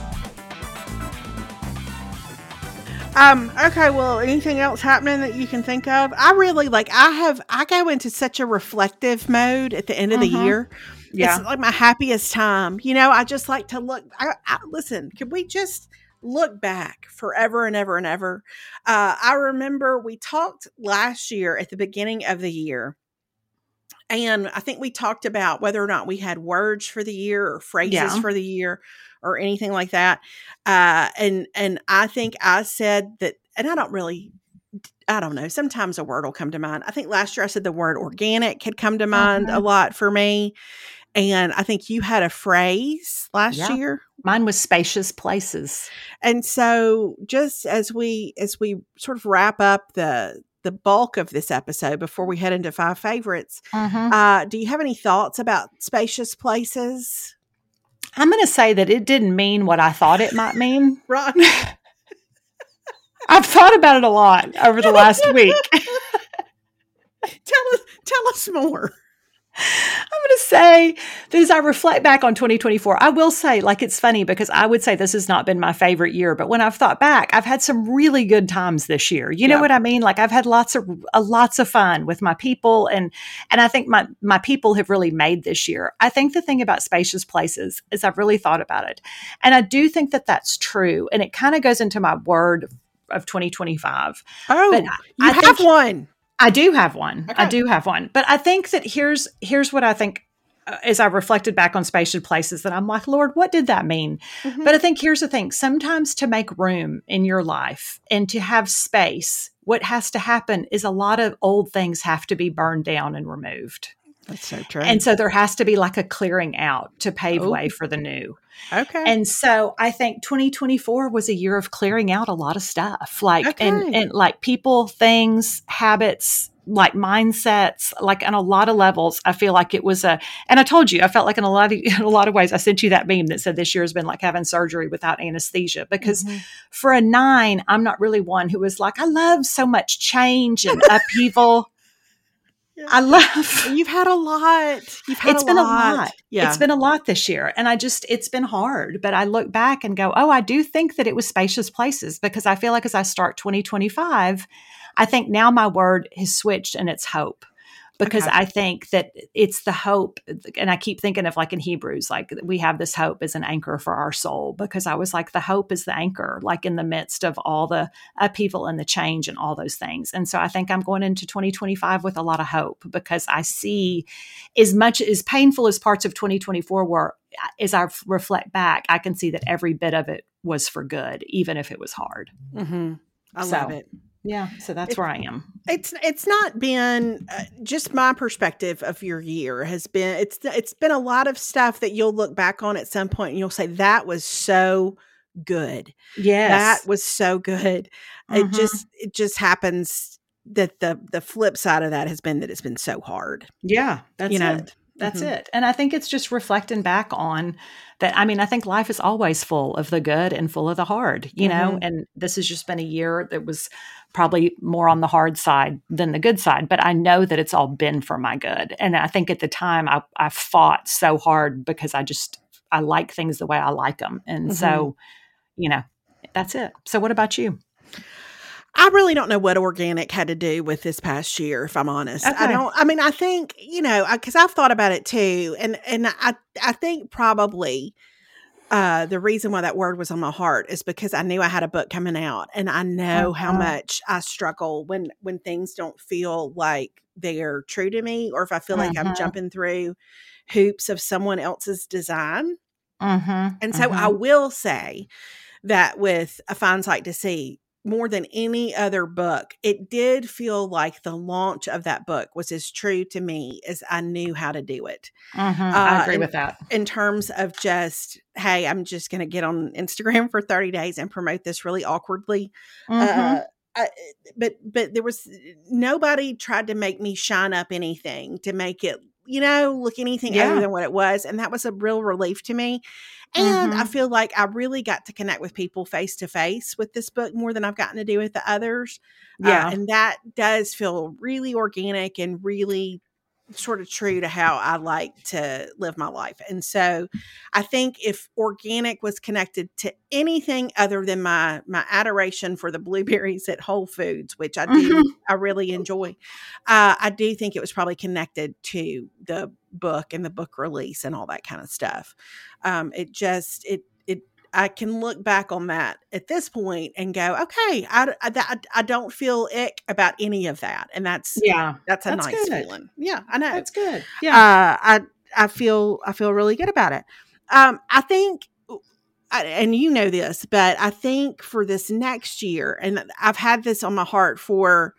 Um, okay, well, anything else happening that you can think of? I really like, I have, I go into such a reflective mode at the end of the Mhm. year. Yeah. It's like my happiest time. You know, I just like to look, I, I, listen, could we just look back forever and ever and ever? Uh, I remember we talked last year at the beginning of the year. And I think we talked about whether or not we had words for the year or phrases Yeah. for the year or anything like that. Uh, and, and I think I said that, and I don't really, I don't know. Sometimes a word will come to mind. I think last year I said the word organic had come to mind a Mhm. lot for me. And I think you had a phrase last Yeah. year. Mine was spacious places. And so just as we, as we sort of wrap up the, the bulk of this episode before we head into five favorites, Mhm. uh, do you have any thoughts about spacious places? I'm going to say that it didn't mean what I thought it might mean. Right. I've thought about it a lot over the last week. Tell us, tell us more. I'm going to say that as I reflect back on twenty twenty-four, I will say, like, it's funny because I would say this has not been my favorite year, but when I've thought back, I've had some really good times this year. You know Yeah. what I mean? Like, I've had lots of uh, lots of fun with my people, and and I think my my people have really made this year. I think the thing about Spacious Places is I've really thought about it, and I do think that that's true, and it kind of goes into my word of twenty twenty-five. Oh, but you I have think, one. I do have one. Okay. I do have one. But I think that here's here's what I think uh, as I reflected back on Spacious Places, that I'm like, Lord, what did that mean? Mhm. But I think here's the thing. Sometimes to make room in your life and to have space, what has to happen is a lot of old things have to be burned down and removed. That's so true. And so there has to be like a clearing out to pave Oh. way for the new. Okay. And so I think twenty twenty-four was a year of clearing out a lot of stuff, like, Okay. and, and like people, things, habits, like mindsets, like on a lot of levels. I feel like it was a, and I told you, I felt like in a lot of, in a lot of ways, I sent you that meme that said this year has been like having surgery without anesthesia, because Mhm. for a nine, I'm not really one who was like, I love so much change and upheaval. Yeah. I love. You've had a lot. You've had It's a been lot. a lot. Yeah. It's been a lot this year. And I just, it's been hard. But I look back and go, oh, I do think that it was Spacious Places, because I feel like as I start twenty twenty-five, I think now my word has switched and it's hope. Because Okay. I think that it's the hope. And I keep thinking of, like in Hebrews, like we have this hope as an anchor for our soul, because I was like, the hope is the anchor, like in the midst of all the upheaval and the change and all those things. And so I think I'm going into twenty twenty-five with a lot of hope, because I see, as much as painful as parts of twenty twenty-four were, as I reflect back, I can see that every bit of it was for good, even if it was hard. Mm-hmm. I So, love it. Yeah. So that's It- where I am. It's it's not been uh, just my perspective of your year has been it's it's been a lot of stuff that you'll look back on at some point and you'll say that was so good. Yes. That was so good. It Mhm. just it just happens that the the flip side of that has been that it's been so hard. Yeah, that's You know? it. That's Mhm. it. And I think it's just reflecting back on that. I mean, I think life is always full of the good and full of the hard, you know, Mhm. and this has just been a year that was probably more on the hard side than the good side, but I know that it's all been for my good. And I think at the time I, I fought so hard because I just, I like things the way I like them. And Mhm. so, you know, that's it. So what about you? I really don't know what organic had to do with this past year, if I'm honest. I Okay. don't, I mean, I think, you know, because I've thought about it too. And, and I, I think probably uh, the reason why that word was on my heart is because I knew I had a book coming out, and I know how Uh-huh. much I struggle when, when things don't feel like they're true to me, or if I feel like I'm Mhm. jumping through hoops of someone else's design. Mhm. And so I Mhm. will say that with A Fine Sight to See, more than any other book, it did feel like the launch of that book was as true to me as I knew how to do it. Mhm. I Uh, agree in, with that. in terms of just, hey, I'm just going to get on Instagram for thirty days and promote this really awkwardly. Mhm. Uh, I, but but there was nobody tried to make me shine up anything to make it, you know, look anything other Yeah. than what it was. And that was a real relief to me. And I Mhm. feel like I really got to connect with people face to face with this book more than I've gotten to do with the others. Uh, Yeah. and that does feel really organic and really sort of true to how I like to live my life. And so I think if organic was connected to anything other than my my adoration for the blueberries at Whole Foods, which I do, Mhm. I really enjoy, uh, I do think it was probably connected to the book and the book release and all that kind of stuff. Um, it just, it, it, I can look back on that at this point and go, okay, I, I, I don't feel ick about any of that. And that's, Yeah. that's a That's nice good. feeling. Yeah, I know. That's good. Yeah. Uh, I, I feel, I feel really good about it. Um, I think, I- and you know this, but I think for this next year, and I've had this on my heart for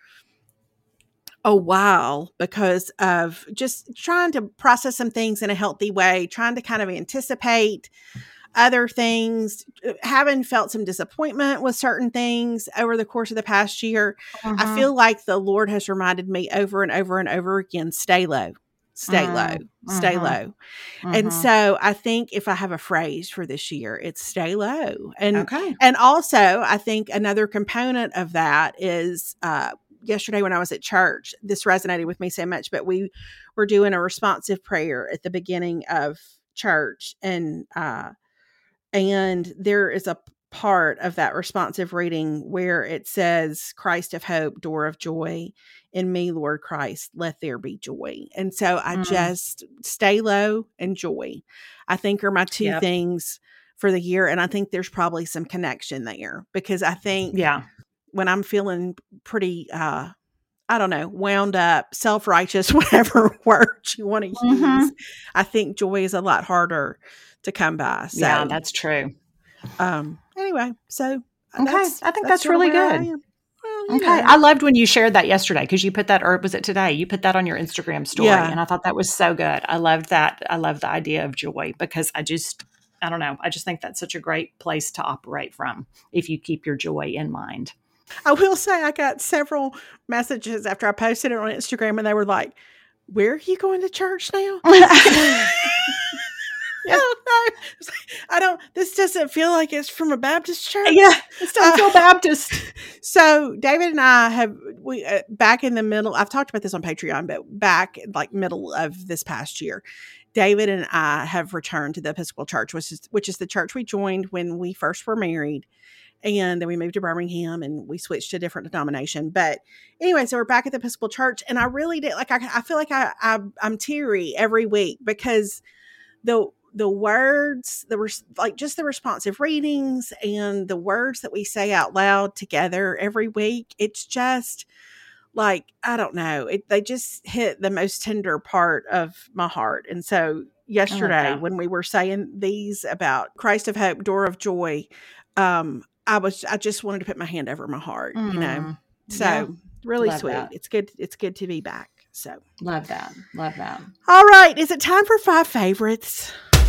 a while because of just trying to process some things in a healthy way, trying to kind of anticipate other things, having felt some disappointment with certain things over the course of the past year. I Mhm. feel like the Lord has reminded me over and over and over again, stay low, stay low, Mm. stay Mhm. low. And Mhm. so I think if I have a phrase for this year, it's stay low. And Okay. and also I think another component of that is uh yesterday when I was at church, this resonated with me so much, but we were doing a responsive prayer at the beginning of church. And, uh, and there is a part of that responsive reading where it says, Christ of hope, door of joy, in me, Lord Christ, let there be joy. And so I Mm. just stay low and joy, I think are my two Yep. things for the year. And I think there's probably some connection there because I think Yeah. when I'm feeling pretty, uh, I don't know, wound up, self-righteous, whatever word you want to use, Mhm. I think joy is a lot harder to come by. So, Yeah, that's true. um, anyway, so Okay. that's, I think that's that's sort of really where I good. am. Well, you Okay. know. I loved when you shared that yesterday because you put that, or was it today? You put that on your Instagram story. Yeah. And I thought that was so good. I loved that. I love the idea of joy because I just, I don't know. I just think that's such a great place to operate from if you keep your joy in mind. I will say I got several messages after I posted it on Instagram and they were like, where are you going to church now? Yeah. I don't know. It's like, I don't, this doesn't feel like it's from a Baptist church. Yeah. It's don't feel Uh, Baptist. So David and I have, we, uh, back in the middle, I've talked about this on Patreon, but back like middle of this past year, David and I have returned to the Episcopal Church, which is, which is the church we joined when we first were married. And then we moved to Birmingham and we switched to a different denomination. But anyway, so we're back at the Episcopal Church. And I really did, like, I, I feel like I, I, I'm teary every week because the, the words, the res- like just the responsive readings and the words that we say out loud together every week, it's just like, I don't know, it, they just hit the most tender part of my heart. And so yesterday that. when we were saying these about Christ of hope, door of joy, um, I was, I just wanted to put my hand over my heart, you know, Mm. so Yeah. really Love sweet. that. It's good. It's good to be back. So, Love that. Love that. all right. Is it time for five favorites?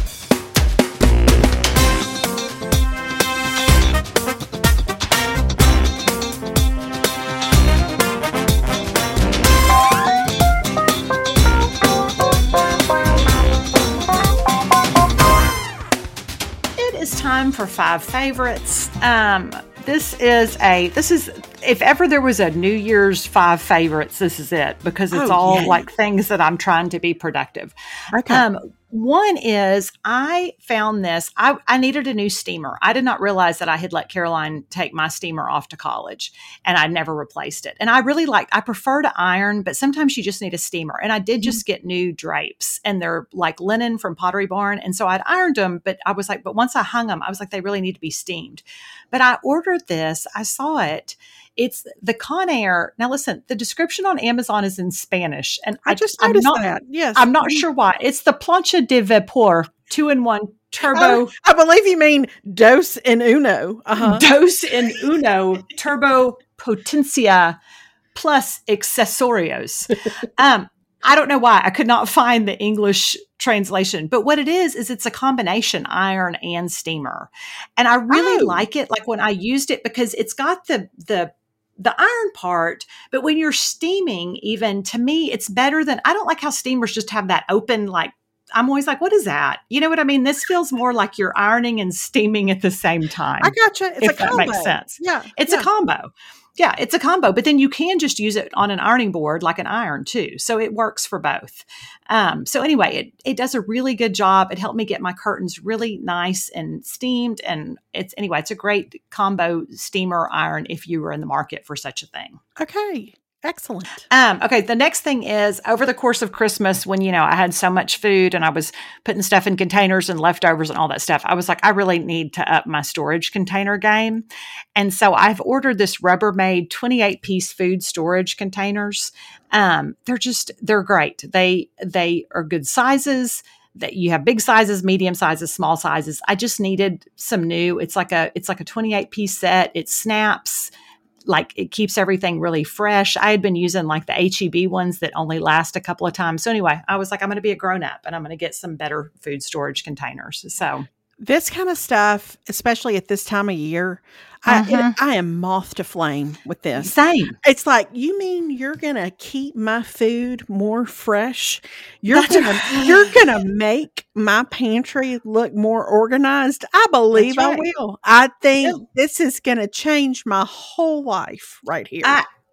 It is time for five favorites. Um, this is a, this is, if ever there was a New Year's five favorites, this is it because it's Oh, all yay. like things that I'm trying to be productive. Okay. Um, one is I found this, I, I needed a new steamer. I did not realize that I had let Caroline take my steamer off to college and I'd never replaced it. And I really like, I prefer to iron, but sometimes you just need a steamer. And I did just get new drapes and they're like linen from Pottery Barn. And so I'd ironed them, but I was like, but once I hung them, I was like, they really need to be steamed. But I ordered this, I saw it. It's the Conair. Now, listen, the description on Amazon is in Spanish, and I I, just I'm noticed not. that. Yes. I'm not sure why. It's the Plancha de Vapor two-in-one turbo Oh, I believe you mean dos in uno. Uh-huh. dos in uno turbo potencia plus accesorios. um, I don't know why. I could not find the English translation, but what it is, is it's a combination iron and steamer. And I really Oh. like it. Like when I used it because it's got the, the, the iron part, but when you're steaming, even to me, it's better than, I don't like how steamers just have that open, like, I'm always like, what is that? You know what I mean? This feels more like you're ironing and steaming at the same time. I gotcha. It's if a combo. that makes sense. Yeah. It's yeah. a combo. Yeah, it's a combo, but then you can just use it on an ironing board like an iron too. So it works for both. Um, so anyway, it, it does a really good job. It helped me get my curtains really nice and steamed. And it's, anyway, it's a great combo steamer iron if you were in the market for such a thing. Okay. Excellent. Um, okay. The next thing is over the course of Christmas when, you know, I had so much food and I was putting stuff in containers and leftovers and all that stuff, I was like, I really need to up my storage container game. And so I've ordered this Rubbermaid twenty-eight piece food storage containers. Um, they're just, they're great. They, they are good sizes. That you have big sizes, medium sizes, small sizes. I just needed some new, it's like a, it's like a twenty-eight piece set. It snaps. Like it keeps everything really fresh. I had been using like the H E B ones that only last a couple of times. So anyway, I was like, I'm going to be a grown up and I'm going to get some better food storage containers. So This kind of stuff, especially at this time of year, I, Mhm. it, I am moth to flame with this. same. It's like, you mean you're going to keep my food more fresh? You're That's going right. to you're going to make my pantry look more organized? I believe That's I right. will. I think Yeah. this is going to change my whole life right here. I,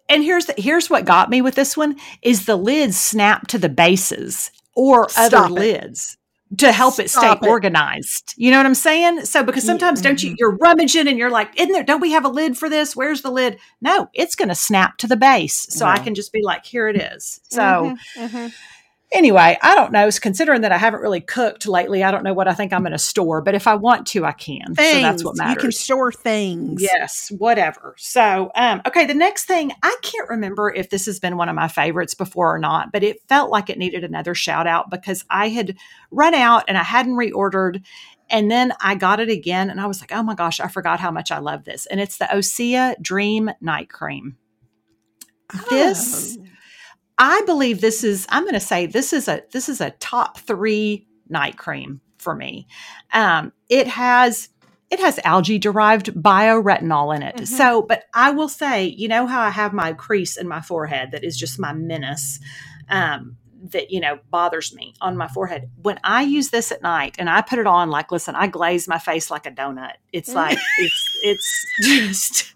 And here's the, here's what got me with this one is the lids snap to the bases or Stop other it. lids to help it stay Stop it. organized. You know what I'm saying? So because sometimes Yeah. don't you you're rummaging and you're like, isn't there, don't we have a lid for this? Where's the lid? No, it's going to snap to the base. So I Wow. can just be like, here it is. So Mhm, mhm. anyway, I don't know. Considering that I haven't really cooked lately, I don't know what I think I'm going to store, but if I want to, I can. Things. So that's what matters. You can store things. Yes, whatever. So, um, okay, the next thing, I can't remember if this has been one of my favorites before or not, but it felt like it needed another shout out because I had run out and I hadn't reordered. And then I got it again and I was like, oh my gosh, I forgot how much I love this. And it's the Osea Dream Night Cream. This, Oh. I believe this is, I'm going to say this is a, this is a top three night cream for me. Um, it has, it has algae derived bioretinol in it. Mhm. So, but I will say, you know how I have my crease in my forehead that is just my menace, um, that, you know, bothers me on my forehead. When I use this at night and I put it on, like, listen, I glaze my face like a donut. It's like, it's, it's just,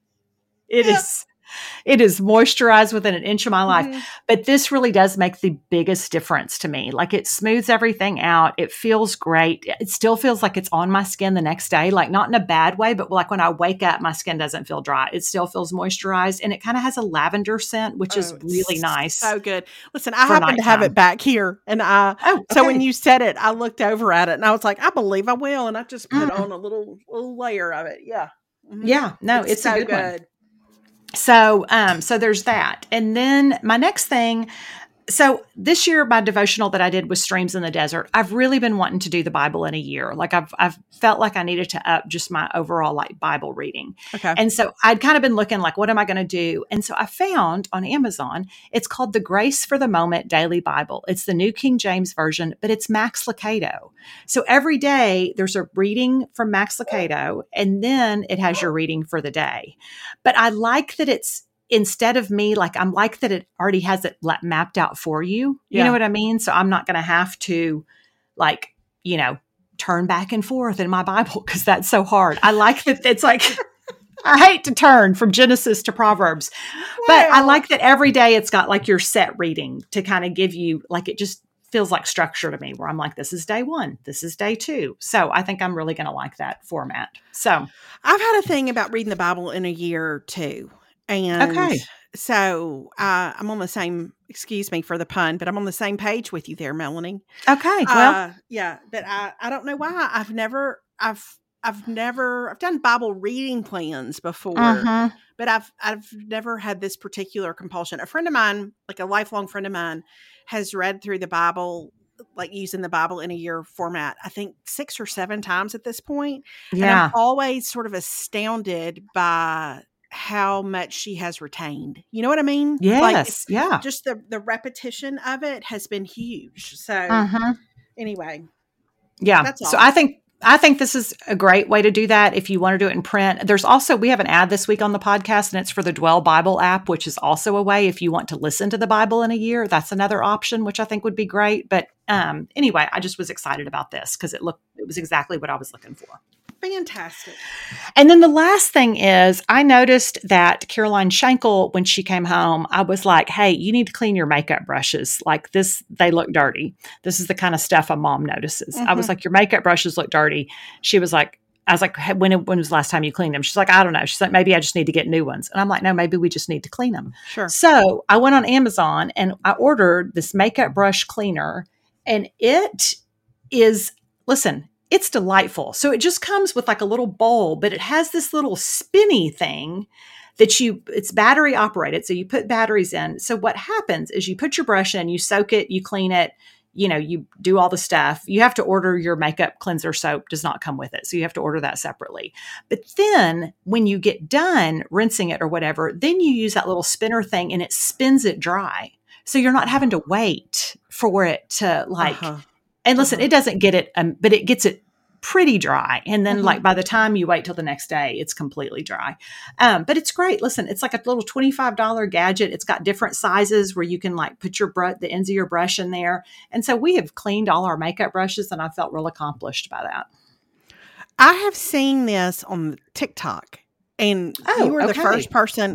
it Yeah. is. It is moisturized within an inch of my life. Mhm. But this really does make the biggest difference to me. Like it smooths everything out. It feels great. It still feels like it's on my skin the next day, like not in a bad way, but like when I wake up, my skin doesn't feel dry. It still feels moisturized and it kind of has a lavender scent, which is Oh, it's really nice. So good. Listen, I for happen to have nighttime. it back here, and I. Oh, So when okay. you said it, I looked over at it, and I was like, I believe I will, and I just put Mm. on a little little layer of it. Yeah. Mhm. Yeah, no, it's, so a good, one. good. So, um, so there's that. And then my next thing, so this year, my devotional that I did was Streams in the Desert. I've really been wanting to do the Bible in a year. Like I've, I've felt like I needed to up just my overall like Bible reading. Okay. And so I'd kind of been looking like, what am I going to do? And so I found on Amazon, it's called the Grace for the Moment Daily Bible. It's the New King James Version, but it's Max Lucado. So every day there's a reading from Max Lucado, and then it has your reading for the day. But I like that it's, instead of me, like I'm like that it already has it la- mapped out for you. You Yeah. know what I mean? So I'm not going to have to like, you know, turn back and forth in my Bible because that's so hard. I like that it's like, I hate to turn from Genesis to Proverbs, but I Wow. like that every day it's got like your set reading to kind of give you, like, it just feels like structure to me where I'm like, this is day one, this is day two. So I think I'm really going to like that format. So, I've had a thing about reading the Bible in a year too. And Okay. so uh, I'm on the same, excuse me for the pun, but I'm on the same page with you there, Melanie. okay. Well, Uh, yeah, but I, I don't know why I've never, I've, I've never, I've done Bible reading plans before, mhm. but I've, I've never had this particular compulsion. A friend of mine, like a lifelong friend of mine, has read through the Bible, like using the Bible in a year format, I think six or seven times at this point. And Yeah. I'm always sort of astounded by how much she has retained. You know what I mean? Like Yes. it's Yeah. just the, the repetition of it has been huge. So Mhm. anyway, Yeah. That's So all. I think I think this is a great way to do that if you want to do it in print. There's also, we have an ad this week on the podcast, and it's for the Dwell Bible app, which is also a way if you want to listen to the Bible in a year. That's another option, which I think would be great. But um, anyway, I just was excited about this because it looked it was exactly what I was looking for. fantastic. And then the last thing is, I noticed that Caroline Schenkel, when she came home, I was like, hey, you need to clean your makeup brushes. Like this, they look dirty. This is the kind of stuff a mom notices. I was Mhm. like, your makeup brushes look dirty. She was like, I was like, "Hey, when, when was the last time you cleaned them? She's like, I don't know. She's like, maybe I just need to get new ones. And I'm like, no, maybe we just need to clean them. Sure. So I went on Amazon and I ordered this makeup brush cleaner, and it is, listen, it's delightful. So it just comes with like a little bowl, but it has this little spinny thing that you, it's battery operated. So you put batteries in. So what happens is you put your brush in, you soak it, you clean it, you know, you do all the stuff. You have to order your makeup cleanser soap, does not come with it. So you have to order that separately. But then when you get done rinsing it or whatever, then you use that little spinner thing and it spins it dry. So you're not having to wait for it to like, Uh-huh. and listen, Uh-huh. it doesn't get it, um, but it gets it pretty dry. And then Mhm. like by the time you wait till the next day, it's completely dry. Um, but it's great. Listen, it's like a little twenty-five dollars gadget. It's got different sizes where you can like put your brush, the ends of your brush in there. And so we have cleaned all our makeup brushes, and I felt real accomplished by that. I have seen this on TikTok, and Oh, you were the okay. first person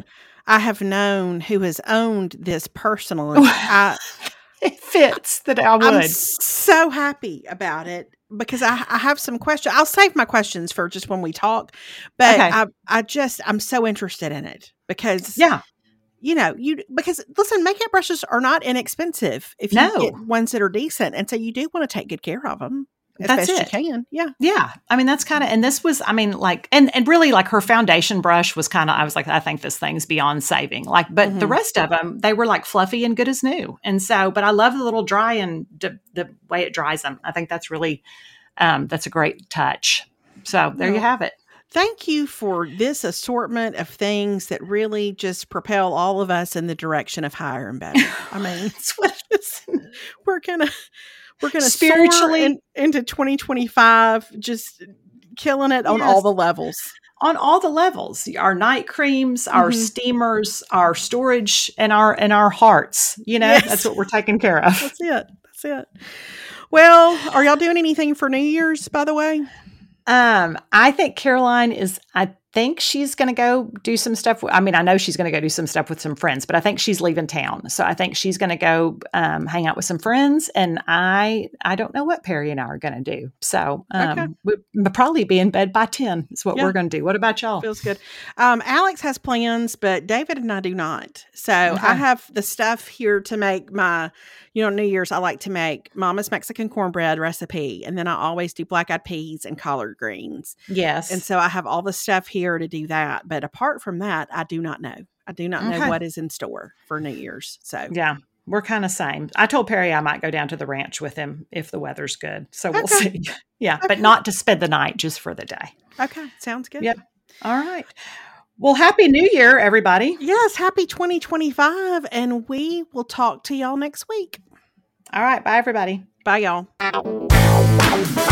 I have known who has owned this personally. I, it fits that I would. I'm so happy about it because I, I have some questions. I'll save my questions for just when we talk, but Okay. I, I just, I'm so interested in it because, Yeah. you know, you, because listen, makeup brushes are not inexpensive if you No. get ones that are decent. And so you do want to take good care of them as That's best it. you can. Yeah. Yeah. I mean, that's kind of, and this was, I mean, like, and, and really like her foundation brush was kind of, I was like, I think this thing's beyond saving. Like, but Mhm. the rest of them, they were like fluffy and good as new. And so, but I love the little dry and d- the way it dries them. I think that's really, um, that's a great touch. So there you Well, have it. thank you for this assortment of things that really just propel all of us in the direction of higher and better. I mean, That's what it is. we're gonna we're gonna Spiritually- soar in, into twenty twenty-five, just killing it on all Yes. the levels. On all the levels, our night creams, our Mhm. steamers, our storage, and our and our hearts. You know, Yes. that's what we're taking care of. That's it. That's it. Well, are y'all doing anything for New Year's, by the way? Um, I think Caroline is, I think she's going to go do some stuff. I mean, I know she's going to go do some stuff with some friends, but I think she's leaving town. So I think she's going to go um, hang out with some friends. And I, I don't know what Perry and I are going to do. So um, Okay. we'll probably be in bed by ten is what Yeah. we're going to do. What about y'all? Feels good. Um, Alex has plans, but David and I do not. So Okay. I have the stuff here to make my, you know, New Year's. I like to make Mama's Mexican cornbread recipe, and then I always do black-eyed peas and collard greens. Yes. And so I have all the stuff here to do that. But apart from that, I do not know. I do not know Okay. what is in store for New Year's. So Yeah, we're kind of same. I told Perry I might go down to the ranch with him if the weather's good. So we'll Okay. see. Yeah, Okay. but not to spend the night, just for the day. okay, sounds good. Yep. All right. Well, Happy New Year, everybody. Yes, happy twenty twenty-five, and we will talk to y'all next week. All right. Bye, everybody. Bye, y'all.